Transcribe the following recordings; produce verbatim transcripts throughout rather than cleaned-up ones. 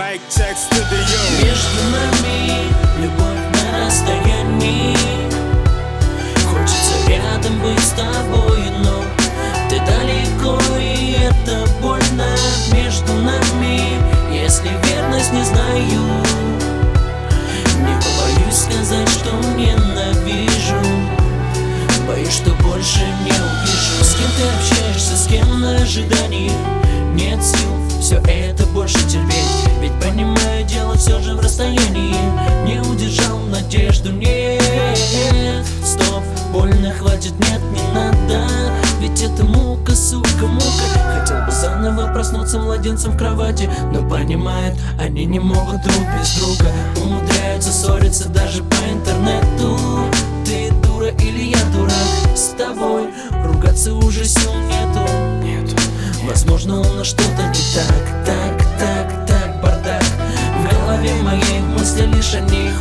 Между нами любовь на расстоянии. Хочется рядом быть с тобой, но ты далеко, и это больно. Между нами, если верность не знаю, не побоюсь сказать, что ненавижу. Боюсь, что больше не увижу. С кем ты общаешься, с кем на ожидании. Нет сил все это больше терпеть. Ведь понимаю, дело все же в расстоянии. Не удержал надежду, нет. Стоп, больно, хватит, нет, не надо. Ведь это мука, сука, мука. Хотел бы заново проснуться младенцем в кровати, но понимает, они не могут друг без друга. Умудряются ссориться даже по интернету. Ты дура или я дурак? С тобой ругаться уже сил нету. Нету. Возможно, у нас что-то не так, так, так, так, бардак. В голове моей мысли лишь о них.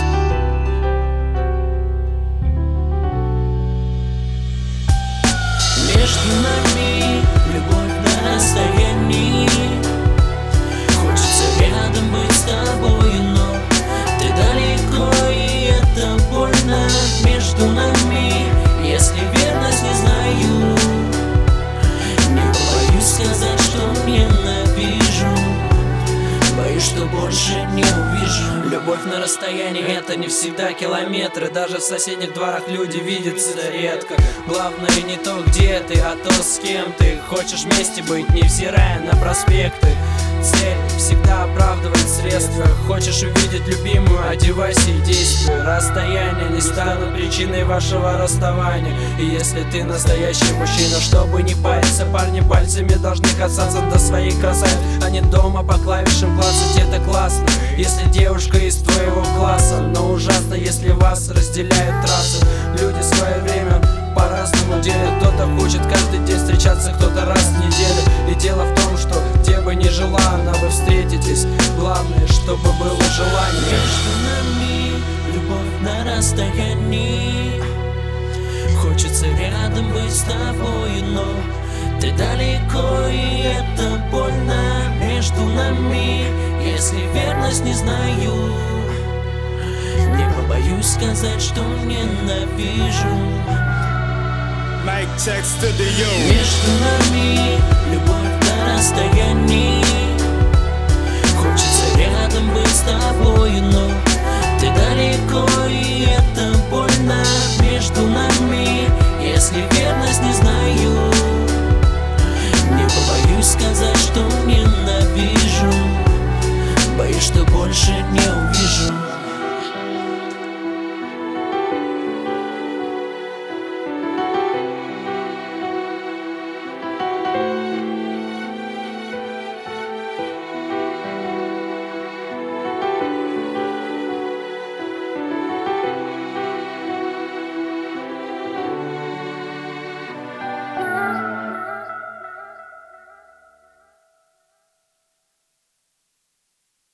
Между нами любовь на расстоянии. Хочется рядом быть с тобой, но ты далеко, и это больно. Между нами, если верность не знаю, не боюсь сказать, что ненавижу. Боюсь, что больше не увижу. Любовь на расстоянии — это не всегда километры. Даже в соседних дворах люди видятся редко. Главное не то, где ты, а то, с кем ты. Хочешь вместе быть, невзирая на проспекты. Цель всегда оправдывает средства. Хочешь увидеть любимую, одевайся и действуй. Расстояние не станут причиной вашего расставания. И если ты настоящий мужчина, чтобы не париться, парни пальцами должны касаться до своих красавиц, а не дома по клавишам клацать. Это классно, если девушка из твоего класса, но ужасно, если вас разделяют трассы. Люди в свое время по-разному делят. Кто-то хочет каждый день встречаться, кто-то раз в неделю. И дело в том, что где бы ни жила она, вы встретитесь. Главное, чтобы было желание. Между нами любовь на расстоянии. Хочется рядом быть с тобой, но ты далеко, и это больно. Между нами, если верность не знаю, не побоюсь сказать, что ненавижу. Между нами любовь на расстоянии. Хочется рядом быть с тобой, но ты далеко, и это больно.